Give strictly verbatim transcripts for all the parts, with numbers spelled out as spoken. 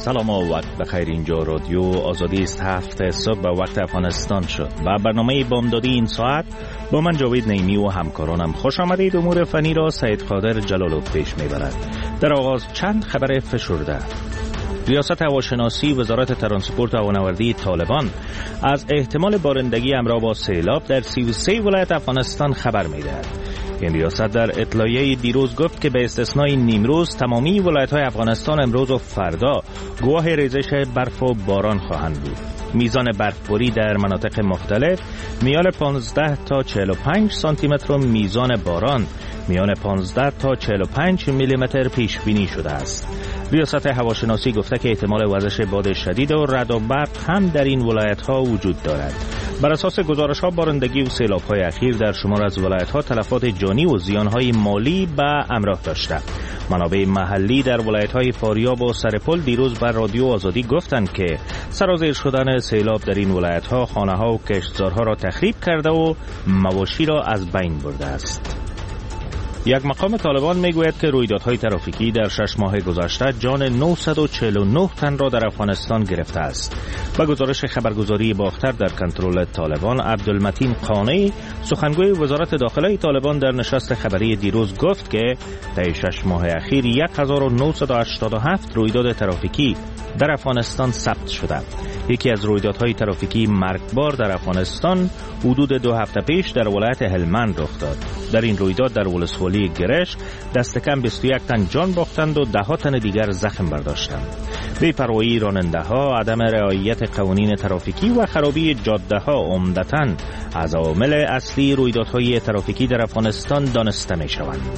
سلام و وقت بخیر. اینجا رادیو آزادی است. هفت صبح به وقت افغانستان شد و برنامه بامدادی این ساعت با من جاوید نیمی و همکارانم خوش آمدید. امور فنی را سید قادر جلالوف پیش میبرد. در آغاز چند خبر فشرده. ریاست هواشناسی وزارت ترانسپورت و هوانوردی طالبان از احتمال بارندگی همراه با سیلاب در سی و سه ولایت افغانستان خبر میدهد. این ریاست در اطلاعیه دیروز گفت که به استثنای نیمروز تمامی ولایت‌های افغانستان امروز و فردا گواه ریزش برف و باران خواهند بود. میزان برفباری در مناطق مختلف میان پانزده تا چهل و پنج سانتی متر و میزان باران میان پانزده تا چهل و پنج میلی متر پیش بینی شده است. ریاست هواشناسی گفته که احتمال وزش باد شدید و رعد و برق هم در این ولایت‌ها وجود دارد. بر اساس گزارش‌ها بارندگی و سیلاب‌های اخیر در شمار از ولایت‌ها تلفات جانی و زیان‌های مالی به همراه داشته. منابع محلی در ولایت‌های فاریاب و سرپل دیروز بر رادیو آزادی گفتند که سرازیر شدن سیلاب در این ولایت‌ها خانه‌ها و کشتزارها را تخریب کرده و مواشی را از بین برده است. یک مقام طالبان میگوید که رویدادهای ترافیکی در شش ماه گذشته جان نهصد و چهل و نه تن را در افغانستان گرفته است. با گزارش خبرگزاری باختر در کنترل طالبان، عبدالمتین قانی سخنگوی وزارت داخله طالبان در نشست خبری دیروز گفت که طی شش ماه اخیر هزار و نهصد و هشتاد و هفت رویداد ترافیکی در افغانستان ثبت شده. یکی از رویدادهای ترافیکی مرگبار در افغانستان حدود دو هفته پیش در ولایت هلمند رخ داد. در این رویداد در ولسوالی گرش دست کم بیست و یک تن جان باختند و ده ها تن دیگر زخم برداشتند. بی‌پروایی راننده‌ها، عدم رعایت قوانین ترافیکی و خرابی جاده‌ها عمدتاً از عوامل اصلی رویدادهای ترافیکی در افغانستان دانسته می‌شوند.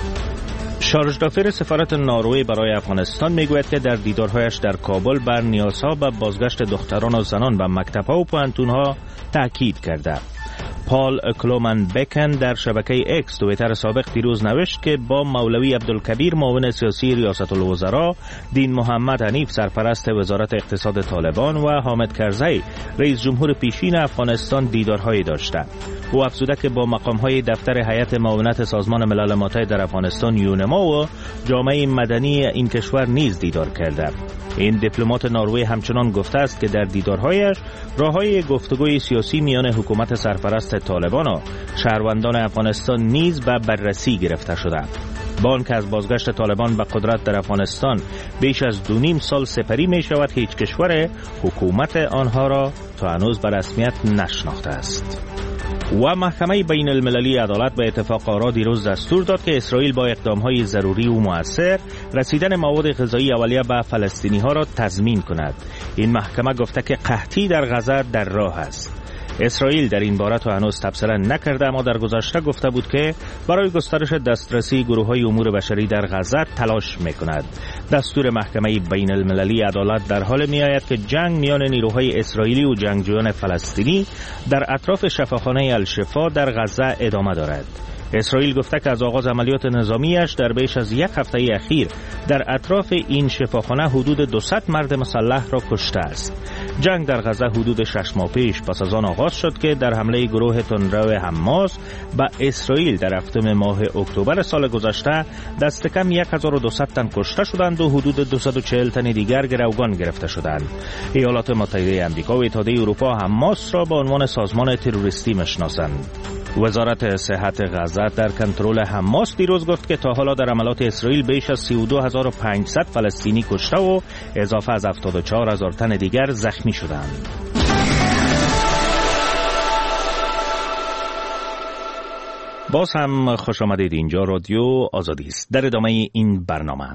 شارژدافر سفارت نروژ برای افغانستان میگوید که در دیدارهایش در کابل بر نیازها به بازگشت دختران و زنان به مکتب‌ها و پوهنتون‌ها تاکید کرده. پال کلومن بکن در شبکه اکس توییتر سابق دیروز نوشت که با مولوی عبدالکبیر معاون سیاسی ریاست الوزراء، دین محمد حنیف سرپرست وزارت اقتصاد طالبان و حامد کرزی رئیس جمهور پیشین افغانستان دیدارهایی داشته. او افزوده که با مقامهای دفتر هیئت معاونت سازمان ملل متحد در افغانستان یونما و جامعه مدنی این کشور نیز دیدار کرده. این دیپلمات نروژ همچنان گفته است که در دیدارهایش راههای گفتگوی سیاسی میان حکومت سرپرست طالبان و شهروندان افغانستان نیز به بررسی گرفته شده. با آنکه از بازگشت طالبان به قدرت در افغانستان بیش از دو نیم سال سپری می شود، هیچ کشور حکومت آنها را تا هنوز به رسمیت نشناخته است. و محکمه بین المللی عدالت به اتفاق آرا دیروز دستور داد که اسرائیل با اقدامهای ضروری و مؤثر رسیدن مواد غذایی اولیه به فلسطینی ها را تضمین کند. این محکمه گفته که قحطی در غزه در راه است. اسرائیل در این باره تا هنوز تبصره نکرده، اما در گذشته گفته بود که برای گسترش دسترسی گروه‌های امور بشری در غزه تلاش می‌کند. دستور محکمه بین المللی عدالت در حال می‌آید که جنگ میان نیروهای اسرائیلی و جنگجویان فلسطینی در اطراف شفاخانه الشفا در غزه ادامه دارد. اسرائیل گفته که از آغاز عملیات نظامیش در بیش از یک هفته اخیر در اطراف این شفاخانه حدود دویست مرد مسلح را کشته است. جنگ در غزه حدود شش ماه پیش پس از آن آغاز شد که در حمله گروه تندرو حماس به اسرائیل در هفتم ماه اکتبر سال گذشته دست کم هزار و دویست تن کشته شدند و حدود دویست و چهل تن دیگر گروگان گرفته شدند. ایالات متحده آمریکا و اتحادیه اروپا حماس را به عنوان سازمان تروریستی میشناسند. وزارت صحت غزه در کنترل حماس دیروز گفت که تا حالا در عملیات اسرائیل بیش از سی و دو هزار و پانصد فلسطینی کشته و اضافه از هفتاد و چهار هزار تن دیگر زخمی شدند. باز هم خوش آمدید. اینجا رادیو آزادی است. در ادامه این برنامه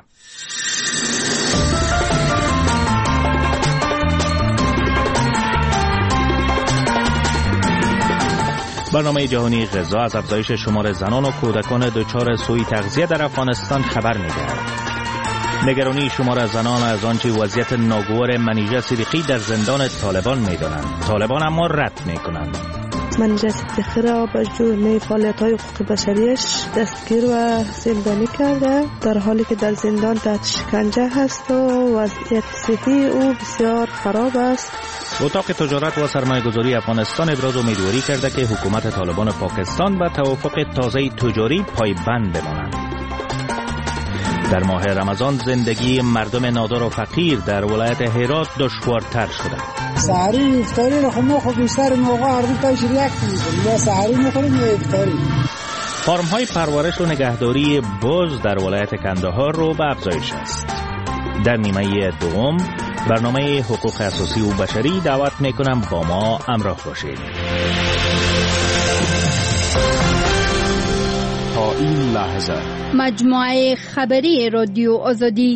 برنامه جهانی غذا از افزایش شمار زنان و کودکان دچار سوء تغذیه در افغانستان خبر می‌دهد. نگرانی شمار زنان از آنچه وضعیت ناگوار منیژه صدیقی در زندان طالبان می‌دانند. طالبان اما رد می‌کنند. منیژه صدیقی را به جرم فعالیت‌های حقوق بشریش دستگیر و زندانی کرده، در حالی که در زندان تحت شکنجه هست و وضعیت صحی او بسیار خراب است. اتاق تجارت و سرمایه‌گذاری افغانستان ابراز امیدواری کرده که حکومت طالبان پاکستان به توافق تازه تجاری پایبند بماند. در ماه رمضان زندگی مردم نادار و فقیر در ولایت هرات دشوارتر شده. سحری افطاری رو خب ما خب بیشتر موقع هر دو تاش ریاک می‌کنیم، یا سحری می‌خوریم یا افطاری. فارم‌های پرورش و نگهداری بز در ولایت کندهار رو به افزایش است. در نیمه دوم برنامه حقوق اساسی و بشری دعوت میکنم با ما همراه باشید. تا این لحظه مجموعه خبری رادیو آزادی.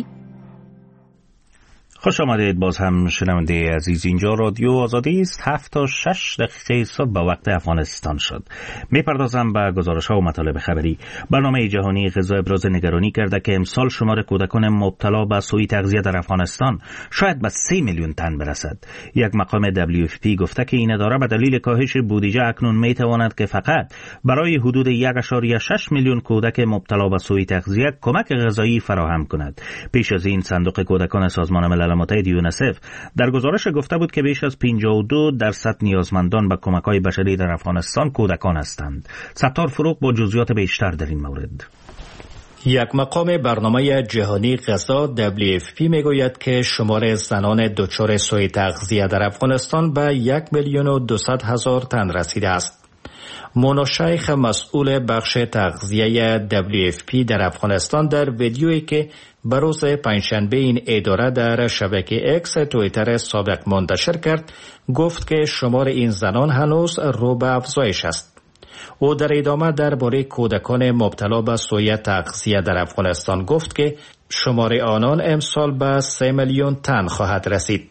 خوش آمدید باز هم شنونده عزیز. اینجا رادیو آزادی است. هفت تا شش دقیقه صبح به وقت افغانستان شد. میپردازم به گزارش ها و مطالب خبری. برنامه جهانی غذا ابراز نگرانی کرده که امسال شمار کودکان مبتلا به سوء تغذیه در افغانستان شاید به سه میلیون تن برسد. یک مقام دبلیو اف پی گفته که این اداره به دلیل کاهش بودجه اکنون میتواند که فقط برای حدود یک و شش میلیون کودک مبتلا به سوء تغذیه کمک غذایی فراهم کند. پیش از این صندوق کودکان سازمان ملل متحد یونسف در گزارش گفته بود که بیش از پنجاه و دو درصد نیازمندان به کمک‌های بشری در افغانستان کودکان هستند. ستار فروغ با جزئیات بیشتر در این مورد. یک مقام برنامه جهانی غذا دبلیو اف پی میگوید که شمار زنان دچار سوء تغذیه در افغانستان به یک میلیون و دویست هزار تن رسیده است. مونا شیخ مسئول بخش تغذیه دبلیو اف پی در افغانستان در ویدیویی که بروز پنجشنبه این اداره در شبکه اکس توییتر سابق منتشر کرد گفت که شمار این زنان هنوز رو به افزایش است. او در ادامه درباره کودکان مبتلا به سوء تغذیه در افغانستان گفت که شمار آنان امسال به سه میلیون تن خواهد رسید.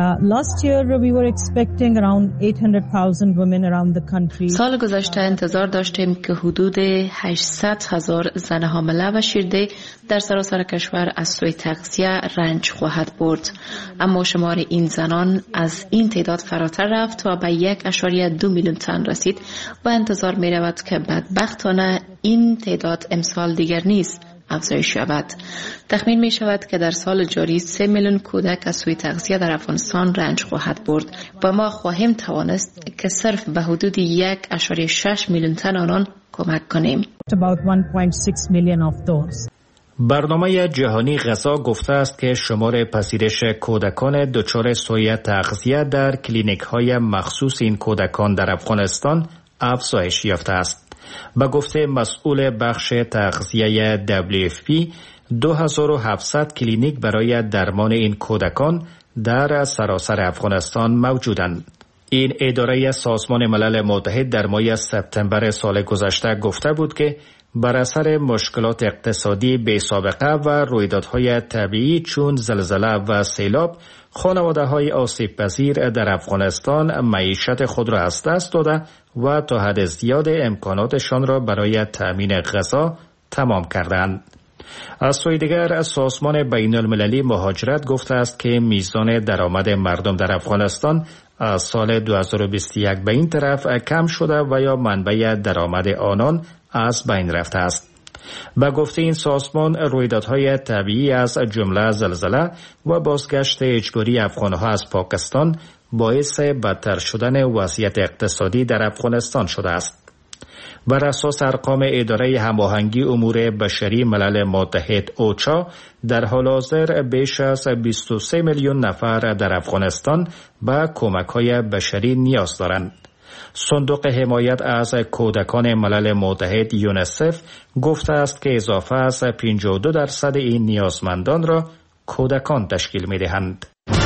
سال گذشته انتظار داشتیم که حدود هشتصد هزار زن حامله و شیرده در سراسر کشور از سوء تغذیه رنج خواهد برد، اما شمار این زنان از این تعداد فراتر رفت و به یک و دو میلیون تن رسید و انتظار می رود که بدبختانه این تعداد امسال دیگر نیست افزایش یابد. تخمین می شود که در سال جاری سه میلیون کودک از سوء تغذیه در افغانستان رنج خواهد برد و ما خواهیم توانست که صرف به حدود یک و شش میلیون تن آنان کمک کنیم. برنامه جهانی غذا گفته است که شمار پذیرش کودکان دچار سوء تغذیه در کلینیک های مخصوص این کودکان در افغانستان افزایش یافته است. به گفته مسئول بخش تغذیه دبلیو اف پی دو هزار و هفتصد کلینیک برای درمان این کودکان در سراسر افغانستان موجودند. این اداره سازمان ملل متحد در ماه سپتامبر سال گذشته گفته بود که بر اثر مشکلات اقتصادی بی سابقه و رویدادهای طبیعی چون زلزله و سیلاب، خانواده‌های آسیب پذیر در افغانستان معیشت خود را از دست داده و تا حد زیاد امکاناتشان را برای تأمین غذا تمام کردند. از سوی دیگر سازمان بین المللی مهاجرت گفته است که میزان درآمد مردم در افغانستان از سال دو هزار و بیست و یک به این طرف کم شده و یا منبع درآمد آنان از بین رفته است. با گفته این سازمان رویدادهای طبیعی از جمله زلزله و بازگشت اجباری افغانها از پاکستان باعث بدتر شدن وضعیت اقتصادی در افغانستان شده است. بر اساس ارقام اداره هماهنگی امور بشری ملل متحد اوچا در حال حاضر بیش از بیست و سه میلیون نفر در افغانستان به کمک‌های بشری نیاز دارند. صندوق حمایت از کودکان ملل متحد یونسف گفته است که اضافه از پنجاه و دو درصد این نیازمندان را کودکان تشکیل می‌دهند.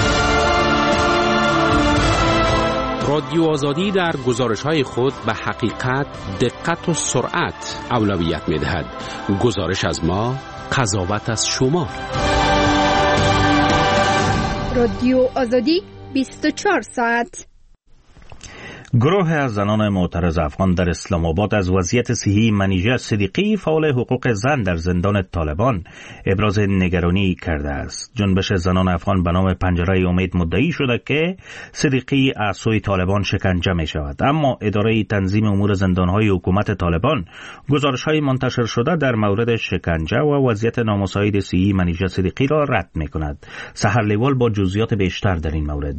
رادیو آزادی در گزارش‌های خود به حقیقت، دقت و سرعت اولویت می‌دهد. گزارش از ما، قضاوت از شما. رادیو آزادی بیست و چهار ساعت. گروه از زنان معترض افغان در اسلام آباد از وضعیت صحی منیژه صدیقی فعال حقوق زن در زندان طالبان ابراز نگرانی کرده است. جنبش زنان افغان به نام پنجره امید مدعی شده که صدیقی از سوی طالبان شکنجه می شود، اما اداره تنظیم امور زندانهای حکومت طالبان گزارش‌های منتشر شده در مورد شکنجه و وضعیت نامساعد صحی منیژه صدیقی را رد می کند. سحر لیوال با جزئیات بیشتر در این مورد.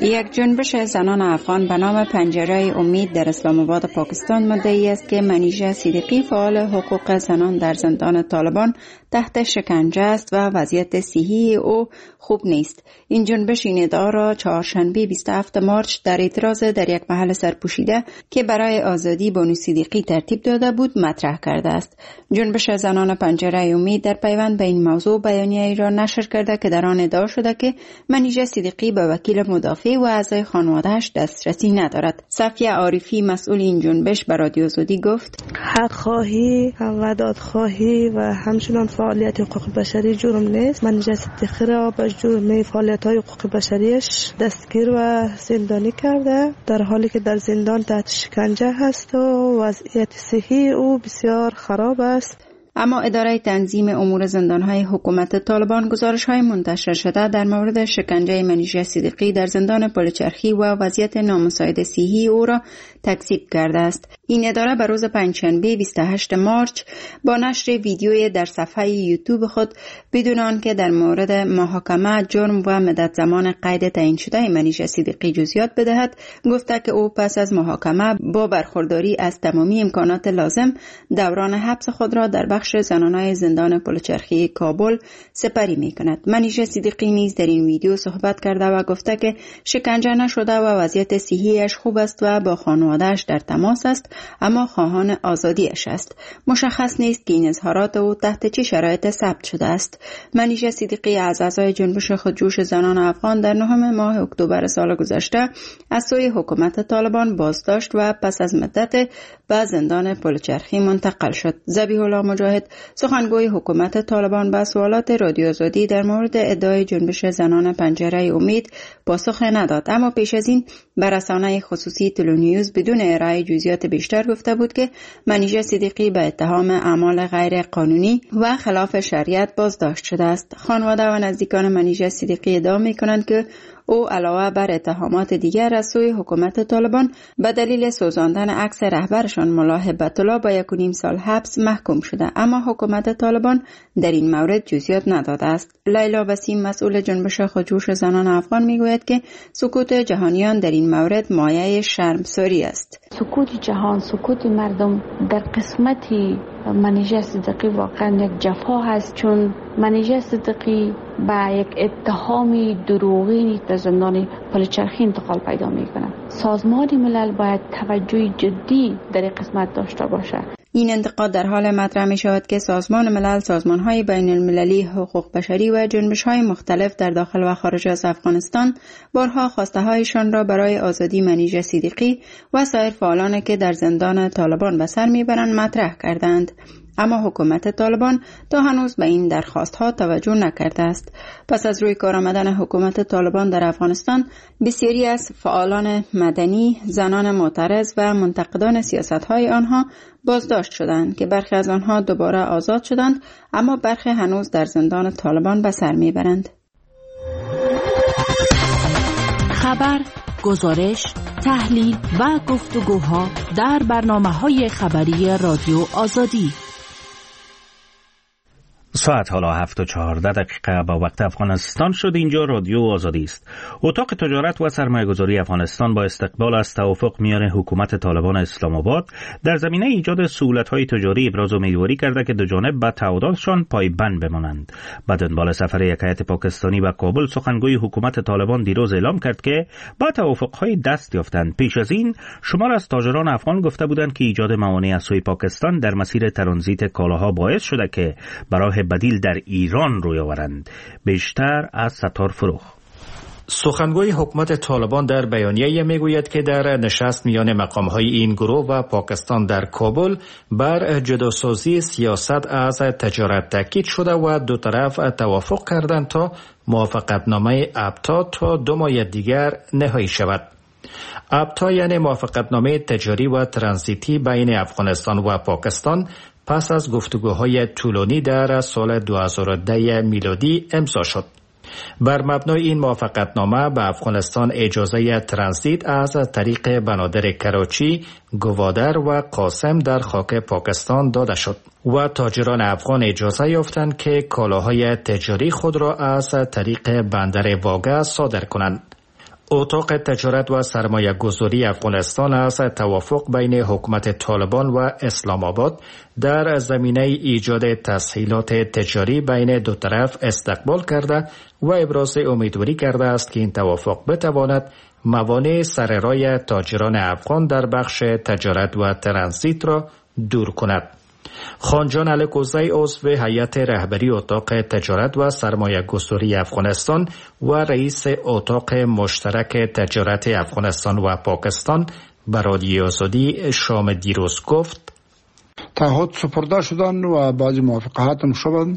یک جنبش زنان افغان به نام پنجره امید در اسلام آباد پاکستان مدعی است که منیژه صدیقی فعال حقوق زنان در زندان طالبان تحت شکنجه است و وضعیت صحی او خوب نیست. این جنبش این ادعا را چهارشنبه بیست و هفتم مارس در اعتراض در یک محل سرپوشیده که برای آزادی بانو صدیقی ترتیب داده بود مطرح کرده است. جنبش زنان پنجره امید در پیوند به این موضوع بیانیه‌ای را نشر کرده که در آن ادعا شده که منیژه صدیقی به وکیل مدافع و اعضای خانواده‌اش دسترسی ندارد. صفیه عارفی مسئول این جنبش به رادیو آزادی گفت: حق خواهی و دادخواهی و همچنان فعالیت حقوق بشری جرم نیست. منیژه صدیقی را به جرم فعالیت‌های حقوق بشریش دستگیر و زندانی کرده، در حالی که در زندان تحت شکنجه هست و وضعیت صحی او بسیار خراب است. اما اداره تنظیم امور زندان‌های حکومت طالبان گزارش‌های منتشر شده در مورد شکنجه منیژه صدیقی در زندان پلچرخی و وضعیت نامساعد صحی او را تکذیب کرده است. این اداره به روز پنجشنبه بیست و هشتم مارس با نشر ویدیوی در صفحه یوتیوب خود بدون آنکه در مورد محاکمه، جرم و مدت زمان قید تعیین شده منیژه صدیقی جزئیات بدهد، گفته که او پس از محاکمه با برخورداری از تمامی امکانات لازم دوران حبس خود را در بخش زنانای زندان پلچرخی کابل سپری می کند. منیژه صدیقی نیز در این ویدیو صحبت کرده و گفته که شکنجه نشده و وضعیت صحیش خوب است و با خانواده‌اش در تماس است، اما خواهان آزادیش است. مشخص نیست که این اظهارات او تحت چه شرایط ثبت شده است. منیژه صدیقی از اعضای جنبش خودجوش زنان افغان در نهم ماه اکتبر سال گذشته از سوی حکومت طالبان بازداشت و پس از مدت به زندان پلچرخی منتقل شد. ذبیح الله مجاهد، سخنگوی حکومت طالبان، به سوالات رادیو آزادی در مورد ادعای جنبش زنان پنجره امید پاسخ نداد، اما پیش از این به رسانه خصوصی تلونیوز بدون ارائه جزئیات بیشتر گفته بود که منیژه صدیقی به اتهام اعمال غیر قانونی و خلاف شریعت بازداشت شده است. خانواده و نزدیکان منیژه صدیقی ادعا می‌کنند که او علاوه بر اتهامات دیگر از سوی حکومت طالبان به دلیل سوزاندن عکس رهبرشان ملا هبت الله با یک و نیم سال حبس محکوم شده، اما حکومت طالبان در این مورد جزئیات نداده است. لیلا وسیم، مسئول جنبش خودجوش زنان افغان، میگوید که سکوت جهانیان در این مورد مایه شرمساری است. سکوت جهان، سکوت مردم در قسمتی منیژه صدیقی واقعا یک جفا هست، چون منیژه صدیقی با یک اتهامی دروغینی در زندان پلچرخی انتقال پیدا میکنه. سازمان ملل باید توجه جدی در این قسمت داشته باشه. این انتقاد در حال مطرح می شود که سازمان ملل، سازمان‌های بین المللی حقوق بشری و جنبش‌های مختلف در داخل و خارج از افغانستان بارها خواسته‌هایشان را برای آزادی منیژه صدیقی و سایر فعالانی که در زندان طالبان به سر میبرند مطرح کردند، اما حکومت طالبان تا هنوز به این درخواست‌ها توجه نکرده است. پس از روی کار آمدن حکومت طالبان در افغانستان، بسیاری از فعالان مدنی، زنان معترض و منتقدان سیاست‌های آنها بازداشت شدند که برخی از آنها دوباره آزاد شدند، اما برخی هنوز در زندان طالبان به سر میبرند. خبر، گزارش، تحلیل و گفتگوها در برنامه‌های خبری رادیو آزادی. ساعت حالا هفت و چهارده دقیقه با وقت افغانستان شد. اینجا رادیو آزادی است. اتاق تجارت و سرمایه‌گذاری افغانستان با استقبال از توافق میان حکومت طالبان اسلام آباد در زمینه ایجاد سهولت‌های تجاری ابراز امیدواری کرده که دو جانب به تعهداتشان پایبند بمانند. به دنبال سفر یک هیئت پاکستانی به کابل، سخنگوی حکومت طالبان دیروز اعلام کرد که با توافق‌های دست یافتند. پیش از این شمار از تاجران افغان گفته بودند که ایجاد موانع از سوی پاکستان در مسیر ترانزیت کالاها باعث شده که برای بدیل در ایران روی آورند. بیشتر از ستار فروخ. سخنگوی حکومت طالبان در بیانیه میگوید که در نشست میان مقام‌های این گروه و پاکستان در کابل بر جداسازی سیاست از تجارت تاکید شده و دو طرف توافق کردند تا موافقتنامه ابتا تا دو ماه دیگر نهایی شود. ابتا یعنی موافقتنامه تجاری و ترانزیتی بین افغانستان و پاکستان پس از گفتگوهای طولانی در سال دو هزار و ده میلادی امضا شد. بر مبنای این موافقتنامه به افغانستان اجازه ترانزیت از طریق بنادر کراچی، گوادر و قاسم در خاک پاکستان داده شد و تاجران افغان اجازه یافتند که کالاهای تجاری خود را از طریق بندر واگه صادر کنند. اتاق تجارت و سرمایه گذاری افغانستان از توافق بین حکومت طالبان و اسلام آباد در زمینه ایجاد تسهیلات تجاری بین دو طرف استقبال کرده و ابراز امیدواری کرده است که این توافق بتواند موانع سر راه تاجران افغان در بخش تجارت و ترانزیت را دور کند. خانجان الکوزی عضو هیئت رهبری اتاق تجارت و سرمایه گذاری افغانستان و رئیس اتاق مشترک تجارت افغانستان و پاکستان به رادیو آزادی شام دیروز گفت: تعهد سپرده شدن و بعضی موافقات هم شدن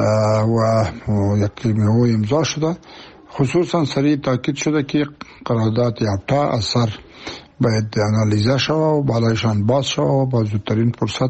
و یک کلمه امضا شده. خصوصا سریع تاکید شده که قرارداد یافته از سر باید انالیزه شود و بالایشان باز شود و با زودترین فرصت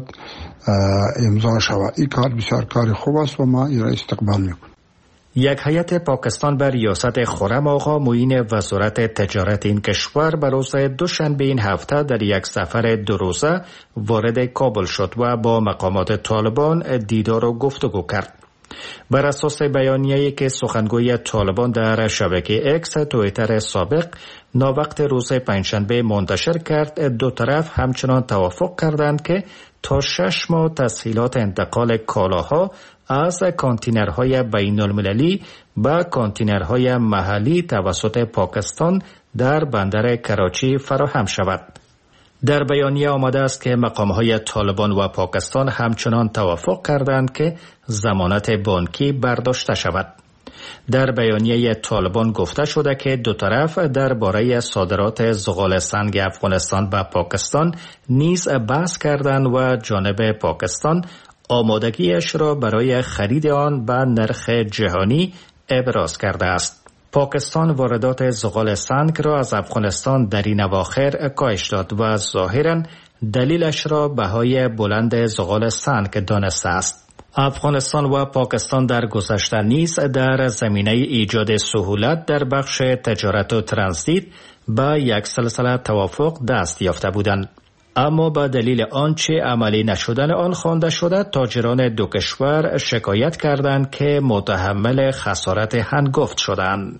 امضا شود. این کار بسیار کار خوب است و ما این را استقبال میکنیم. یک هیئت پاکستان بر ریاست خرم آقا معین وزارت تجارت این کشور بر روز دوشنبه این هفته در یک سفر دو روزه وارد کابل شد و با مقامات طالبان دیدار و گفتگو کرد. بر اساس بیانیه‌ای که سخنگوی طالبان در شبکه اکس توییتر سابق ناوقت روز پنجشنبه منتشر کرد، دو طرف همچنان توافق کردند که تا شش ماه تسهیلات انتقال کالاها از کانتینرهای بین المللی به کانتینرهای محلی توسط پاکستان در بندر کراچی فراهم شود. در بیانیه آمده است که مقامهای طالبان و پاکستان همچنان توافق کردند که ضمانت بانکی برداشته شود. در بیانیه طالبان گفته شده که دو طرف درباره صادرات زغال سنگ افغانستان به پاکستان نیز بحث کردند و جانب پاکستان آمادگیش را برای خرید آن به نرخ جهانی ابراز کرده است. پاکستان واردات زغال سنگ را از افغانستان در این اواخر کاهش داد و ظاهراً دلیلش را بهای بلند زغال سنگ دانسته است. افغانستان و پاکستان در گذشته نیز در زمینه ایجاد سهولت در بخش تجارت و ترانزیت با یک سلسله توافق دست یافته بودند. اما با دلیل آنچه عملی نشدن آن خوانده شده، تاجران دو کشور شکایت کردند که متحمل خسارت هنگفت شدند.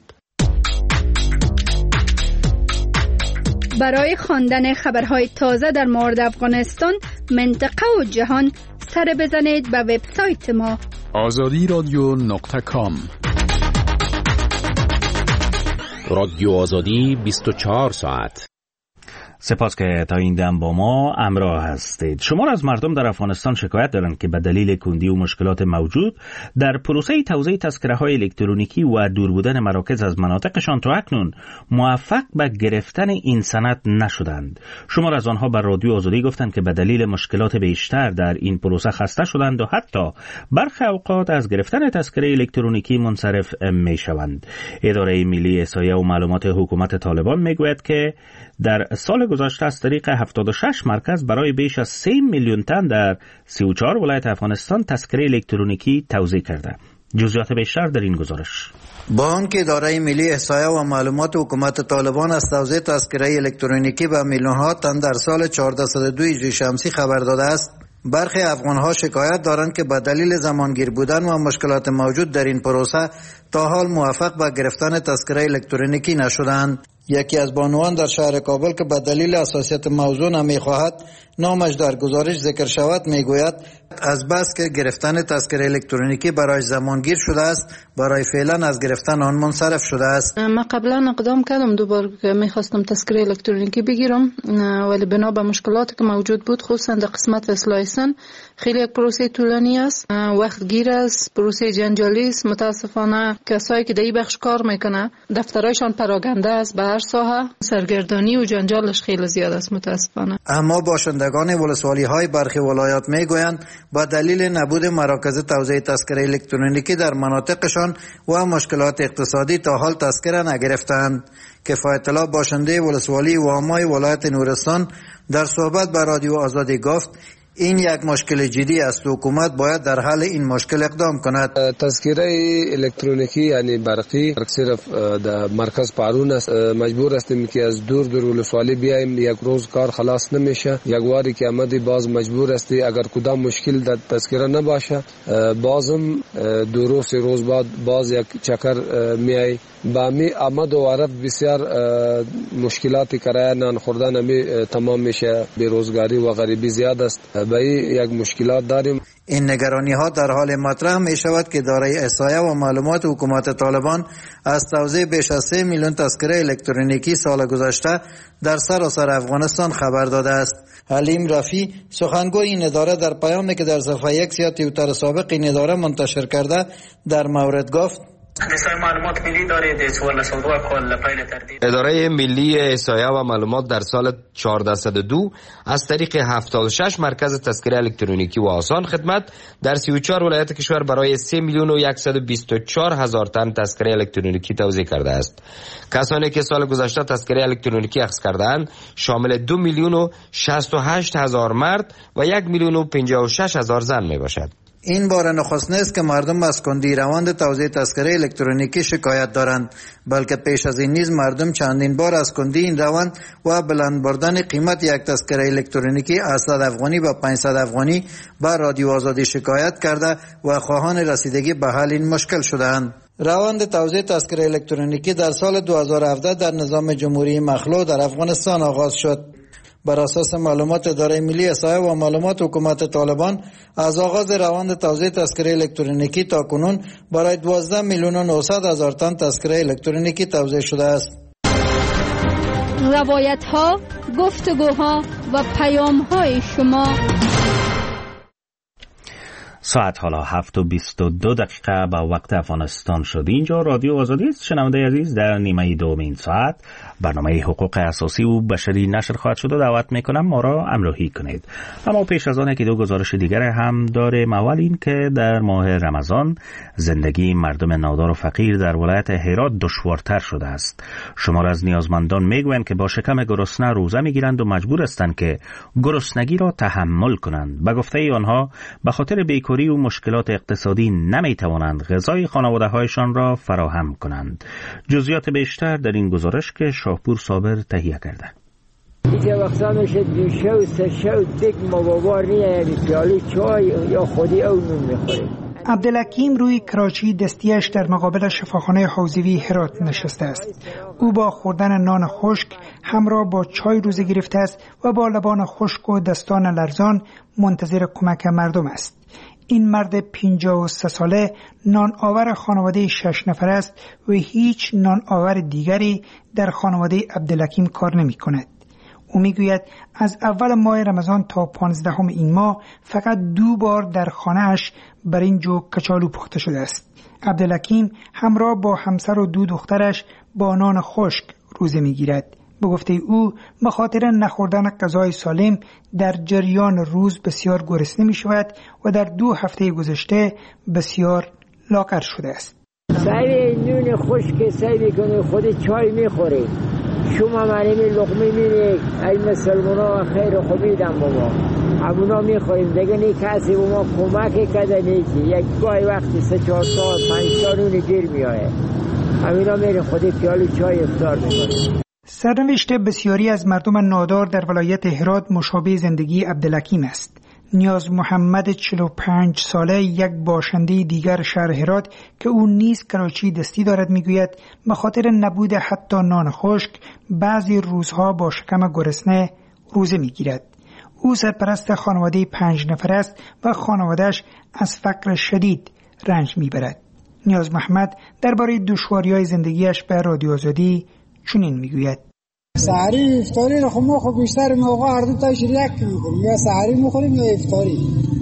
برای خواندن خبرهای تازه در مورد افغانستان، منطقه و جهان سر بزنید به وبسایت ما آزادی رادیو نقطه کام. رادیو آزادی بیست و چهار ساعت. سپاس که تا این دم با ما همراه هستید. شمار از مردم در افغانستان شکایت دارند که به دلیل کندی و مشکلات موجود در پروسه توزیع تذکره‌های الکترونیکی و دور بودن مراکز از مناطقشان تا اکنون موفق به گرفتن این سند نشدند. شمار از آنها بر رادیو آزادی گفتند که به دلیل مشکلات بیشتر در این پروسه خسته شدند و حتی برخی اوقات از گرفتن تذکره الکترونیکی منصرف میشوند. اداره ملی احصایه و معلومات حکومت طالبان میگوید که در سال گذشته از طریق هفتاد و شش مرکز برای بیش از سه میلیون تن در سی و چهار ولایت افغانستان تذکره الکترونیکی توزیع کرده. جزئیات بیشتر در این گزارش. با آنکه اداره ملی احصایه و معلومات حکومت طالبان از توزیع تذکره الکترونیکی به میلیون‌ها تن در سال چهارده صد و دو هجری شمسی خبر داده است، برخی افغان‌ها شکایت دارند که به دلیل زمانگیر بودن و مشکلات موجود در این پروسه تا حال موفق به گرفتن تذکره الکترونیکی نشدند. یکی از بانوان در شهر کابل که به دلیل حساسیت موضوع نمی‌خواهد نامش در گزارش ذکر شود میگوید از بس که گرفتن تذکره الکترونیکی برای زمانگیر شده است، برای فعلا از گرفتن آن منصرف شده است. من قبلا اقدام کردم دوباره که میخواستم تذکره الکترونیکی بگیرم، ولی بنا به مشکلاتی که موجود بود خصوصا در قسمت اصلاحسن خیلی یک پروسه طولانی است، وقت گیر است، پروسه جنجالی است. متاسفانه کسایی که در این بخش کار میکنه دفترایشان پراگنده است، به هر ساحه سرگردانی و جنجالش خیلی زیاد است متاسفانه. اما باشندگان ولسوالی های برخی ولایات میگویند با دلیل نبود مراکز توزیع تذکره الکترونیکی در مناطقشان و مشکلات اقتصادی تا حال تذکره نگرفتند. کفایت الله باشنده ولسوالی وامای ولایت نورستان در صحبت با رادیو آزادی گفت این یک مشکل جدی است و حکومت باید در حل این مشکل اقدام کند. تذکره الکترونیکی یعنی برقی صرف در مرکز پارون است. مجبور هستیم که از دور دور ولسوالی بیایم، یک روز کار خلاص نمیشه. یک واری که آمدی باز مجبور هستی اگر کدام مشکل در تذکره نباشه بازم دو روز سه روز بعد باز یک چکر میای. با می آمد و عرف بسیار مشکلاتی کرایه نان خوردن می تمام میشه، بیروزگاری و غریبی زیاد است. با یک مشکلات داریم. این نگرانی ها در حال مطرح می شود که دارای احصایه و معلومات حکومت طالبان از توزیع بیش از سه میلیون تذکره الکترونیکی سال گذشته در سراسر افغانستان خبر داده است. حلیم رفی سخنگوی این اداره در پیامی که در صفحه یک یا توییتر سابق این اداره منتشر کرده در مورد گفت: اداره ملی احصایه و معلومات در سال چهارصد و دو از طریق هفتاد و شش مرکز تذکره الکترونیکی و آسان خدمت در سی و چهار ولایت کشور برای سه میلیون و صد و بیست و چهار هزار تن تذکره الکترونیکی توزیع کرده است. کسانی که سال گذشته تذکره الکترونیکی اخذ کردند شامل دو میلیون و شصت و هشت هزار مرد و یک میلیون و پنجاه و شش هزار زن می باشد. این بار نخست نیست که مردم از کندی روند توزیع تذکره الکترونیکی شکایت دارند، بلکه پیش از این نیز مردم چندین بار از کندی این روند و بلند بردن قیمت یک تذکره الکترونیکی از صد افغانی و پانصد افغانی به رادیو آزادی شکایت کرده و خواهان رسیدگی به حل این مشکل شدند. روند توزیع تذکره الکترونیکی در سال دو هزار و هفده در نظام جمهوری مخلوع در افغانستان آغاز شد. بر اساس معلومات اداره ملی احصایه و معلومات حکومت طالبان از آغاز روند توزیع تذکره الکترونیکی تا کنون برای دوازده میلیون و نهصد هزار تن تذکره الکترونیکی توزیع شده است. روایت ها، گفتگوها و پیام های شما. ساعت حالا هفت و بیست و دو دقیقه با وقت افغانستان شد. اینجا رادیو آزادی است. شنونده عزیز، در نیمه دوم این ساعت برنامه حقوق اساسی و بشری نشر خواهد شد و دعوت میکنم ما را همراهی کنید. اما پیش از آن که دو گزارش دیگر هم داریم. اول این که در ماه رمضان زندگی مردم نادار و فقیر در ولایت هرات دشوارتر شده است. شمار از نیازمندان میگویند که با شکم گرسنه روزه میگیرند و مجبور هستند که گرسنگی را تحمل کنند. به گفته آنها به خاطر بیکاری و مشکلات اقتصادی نمیتوانند غذای خانواده‌هایشان را فراهم کنند. جزئیات بیشتر در این گزارش که شاهپور صابر تهیه کرده. اینجا وقتا میشه دوشه و سشه و دیگ موابار نیه پیالی چای یا خودی او نون میخوره. عبدالحکیم روی کراچی دستیش در مقابل شفاخانه حوزوی هرات نشسته است. او با خوردن نان خشک همراه با چای روزه گرفته است و با لبان خشک و دستان لرزان منتظر کمک مردم است. این مرد پنجاه و سه ساله نان آور خانواده شش نفر است و هیچ نان آور دیگری در خانواده عبدالحکیم کار نمی کند. او می گوید از اول ماه رمضان تا پانزدهم این ماه فقط دو بار در خانه‌اش برنج و کچالو پخته شده است. عبدالحکیم همراه با همسر و دو دخترش با نان خشک روزه می گیرد. به گفته او به خاطر نخوردن غذای سالم در جریان روز بسیار گرسنه می شود و در دو هفته گذشته بسیار لاغر شده است. سعی نون خشک سعی میکنه خود چای میخوره. شما معلومه لقمه میره ای مسلمانا خیر و خوبیدن با ما همونا میخوریم دیگه نی کسی با ما کمک کده نیستی. یک گاهی وقتی سه چهار سال پنج سال نون گیر میایه همینا میره خودی پیالی چای افطار میکنه. سرنوشت بسیاری از مردم نادار در ولایت هرات مشابه زندگی عبدالحکیم است. نیاز محمد چهل و پنج ساله یک باشنده دیگر شهر هرات که او نیز کراچی دستی دارد میگوید به خاطر نبود حتی نان خشک بعضی روزها با شکم گرسنه روزه میگیرد. او سرپرست خانواده پنج نفر است و خانوادهش از فقر شدید رنج میبرد. نیاز محمد درباره دشواری‌های زندگیش به رادیو آزادی چنین میگوید: سحری افطاری رو خب ما خب بیشتر موقع هر دو تاش یک میکنیم، یا سحری میخوریم یا افطاری.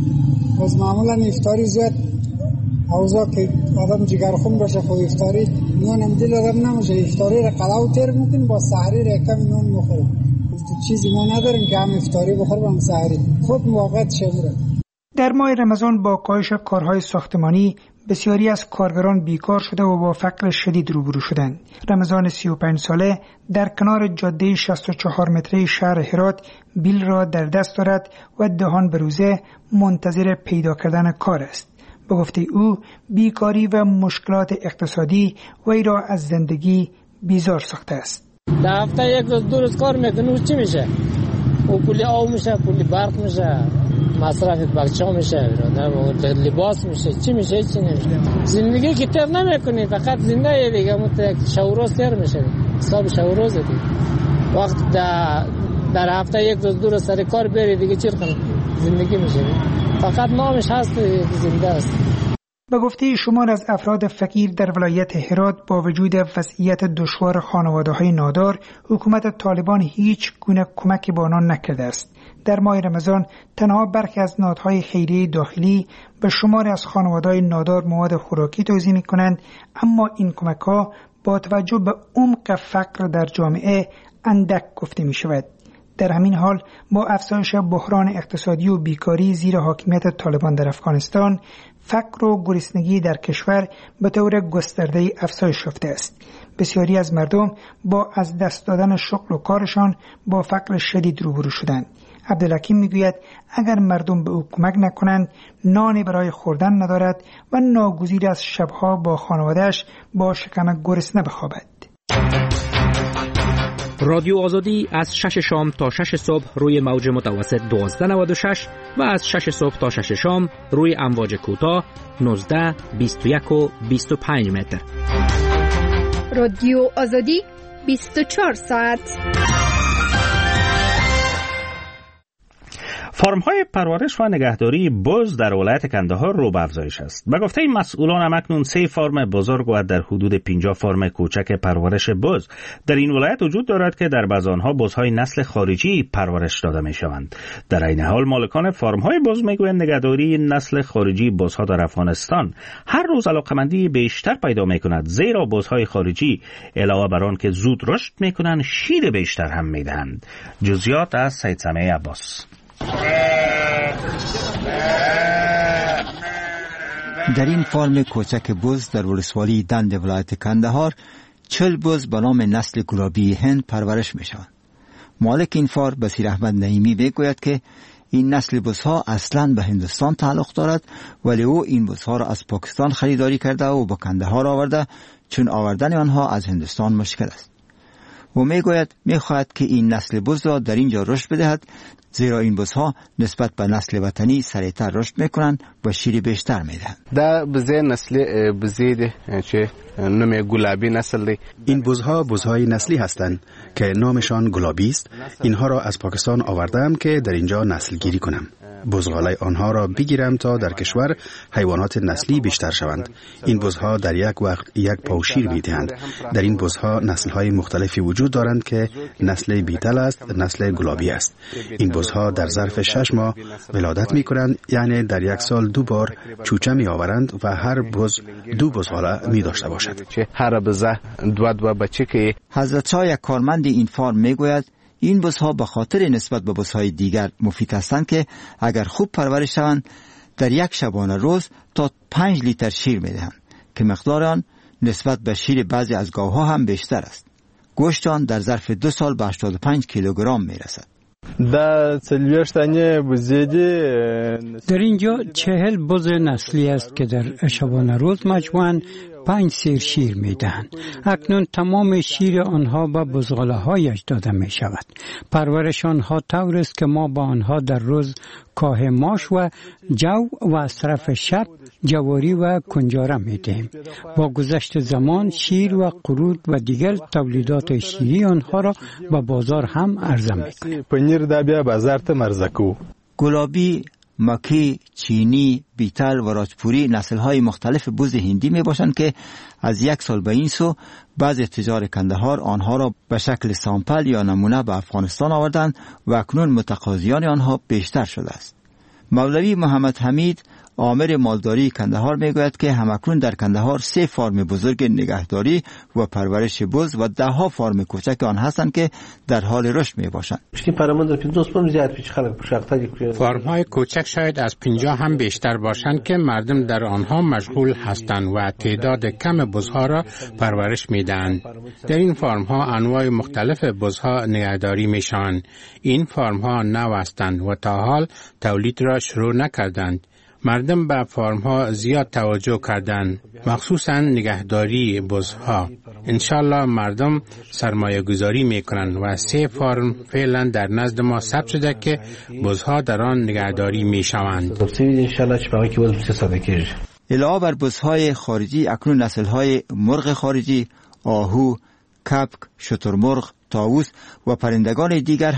از معمولا افطاری زیاد اوضاع که آدم جگرخون باشه خب افطاری نون هم دل آدم نمیشه، افطاری رو قلاو تر میکنیم با سحری رو کم نون میخوریم. چیزی ما نداریم که هم افطاری بخوریم هم سحری خود موقعت شمیره. در ماه رمضان با کاهش کارهای ساختمانی بسیاری از کارگران بیکار شده و با فقر شدید روبرو شدند. رمضان سی و پنج ساله در کنار جاده شصت و چهار متره شهر هرات بیل را در دست دارد و دهان به روزه منتظر پیدا کردن کار است. به گفته او بیکاری و مشکلات اقتصادی وی را از زندگی بیزار ساخته است. در هفته یک روز دو روز کار میکنه، چی میشه؟ او پولی آب میشه، پولی برق میشه، مصرف بچه ها میشه، لباس میشه، چی میشه؟ چی نمیشه. زندگی که تر نمیکنی، فقط زنده یه دیگه مت شوروز تر میشه، حساب شوروز دیگه. وقت در در هفته یک روز دو روز سر کار بری دیگه چی کنی؟ زندگی میشه، فقط نامش هست زنده است. به گفته شمار از افراد فقیر در ولایت هرات با وجود وضعیت دشوار خانواده‌های نادار، حکومت طالبان هیچ گونه کمکی به آنان نکرده است. در ماه رمضان تنها برخی از نهادهای خیریه داخلی به شمار از خانواده‌های نادار مواد خوراکی توزیع می‌کنند، اما این کمک‌ها با توجه به عمق فقر در جامعه اندک گفته می‌شود. در همین حال با افزایش بحران اقتصادی و بیکاری زیر حاکمیت طالبان در افغانستان، فقر و گرسنگی در کشور به طور گسترده‌ای افزایش یافته است. بسیاری از مردم با از دست دادن شغل و کارشان با فقر شدید روبرو شدند. عبدالحکیم میگوید اگر مردم به او کمک نکنند نانی برای خوردن ندارد و ناگزیر از شبها با خانواده‌اش با شکم گرسنه بخوابد. رادیو آزادی از شش شام تا شش صبح روی موج متوسط دوازده نود و شش و از شش صبح تا شش شام روی امواج کوتاه نوزده، بیست و یک و بیست و پنج متر. رادیو آزادی بیست و چهار ساعت. فرم‌های پرورش و نگهداری بز در ولایت کندهار رو به افزایش است. به گفته مسئولان همکنون سه فرم بزرگ و در حدود پنجاه فرم کوچک پرورش بز در این ولایت وجود دارد که در بعض آنها بزهای نسل خارجی پرورش داده می‌شوند. در این حال مالکان فرم‌های بز میگویند نگهداری نسل خارجی بزها در افغانستان هر روز علاقمندی بیشتر پیدا می‌کند، زیرا بزهای خارجی علاوه بر آن که زود رشد می‌کنند شیر بیشتر هم می‌دهند. جزئیات از سید سمیع عباس. در این فارم کوچک بز در ولسوالی دند ولایت کندهار چل بز به نام نسل گلابی هند پرورش می شوند. مالک این فارم بصیر احمد نعیمی میگوید که این نسل بزها اصلاً به هندوستان تعلق دارد، ولی او این بزها را از پاکستان خریداری کرده و به کندهار آورده، چون آوردن آنها از هندوستان مشکل است. و میگوید میخواهد که این نسل بز را در اینجا رشد بدهد، زیرا این بزها نسبت به نسل وطنی سریعتر رشد میکنند و شیر بیشتر میدهند. دا بزه نسل بزه ده چه نام گلابی نسل ده. این بزها بزهای نسلی هستند که نامشان گلابی است. اینها را از پاکستان آوردم که در اینجا نسل گیری کنم. بزغاله آنها را بگیرم تا در کشور حیوانات نسلی بیشتر شوند. این بزها در یک وقت یک پاو شیر میدهند. در این بزها نسل‌های مختلفی وجود دارند که نسل بیتل است، نسل گلابی است. این بزها در ظرف شش ماه ولادت میکنند، یعنی در یک سال دو بار چوچه می آورند و هر بز دو بزغاله می داشته باشد. هر بزه دو دو بچه که حضرت شاه یک کارمند این فارم میگوید این بزها به خاطر نسبت به بزهای دیگر مفید هستند که اگر خوب پرورش شوند در یک شبانه روز تا پنج لیتر شیر میدهند که مقدار آن نسبت به شیر بعضی از گاوها هم بیشتر است. گوشت آن در ظرف دو سال به هشتاد و پنج کیلوگرم میرسد. در اینجا چهل بز نسلی است که در شبانه روز مجموعاً پنج سیر شیر می دهند. اکنون تمام شیر آنها به بزغاله هایش داده می شود. پرورش آنها طور است که ما با آنها در روز کاه ماش و جو و از طرف شب جواری و کنجاره می دهیم. با گذشت زمان شیر و قرود و دیگر تولیدات شیری آنها را به بازار هم عرضه می کنیم. پنیر دا بیا بازار ته مرزکو. گلابی، مکی، چینی، بیتل و راجپوری نسل‌های مختلف بز هندی می باشند که از یک سال به این سو بعضی تجار کندهار آنها را به شکل سامپل یا نمونه به افغانستان آوردند و اکنون متقاضیان آنها بیشتر شده است. مولوی محمد حمید آمر مالداری کندهار میگوید که همکنون در کندهار سه فارم بزرگ نگهداری و پرورش بز و ده ها فارم کوچک آن هستند که در حال رشد می باشند. فارم های کوچک شاید از پنجاه هم بیشتر باشند که مردم در آنها مشغول هستند و تعداد کم بزها را پرورش می دهند. در این فارم ها انواع مختلف بزها نگهداری می شوند. این فارم ها نو هستند و تا حال تولید را شروع نکردند. مردم به فارم ها زیاد توجه کردند، مخصوصا نگهداری بزها. انشالله مردم سرمایه گذاری می کنند و سه فارم فعلا در نزد ما ثبت شده که بزها در آن نگهداری می شوند. علاوه بر بزهای خارجی اکنون نسل‌های مرغ خارجی، آهو، کپک، شترمرغ، طاووس و پرندگان دیگر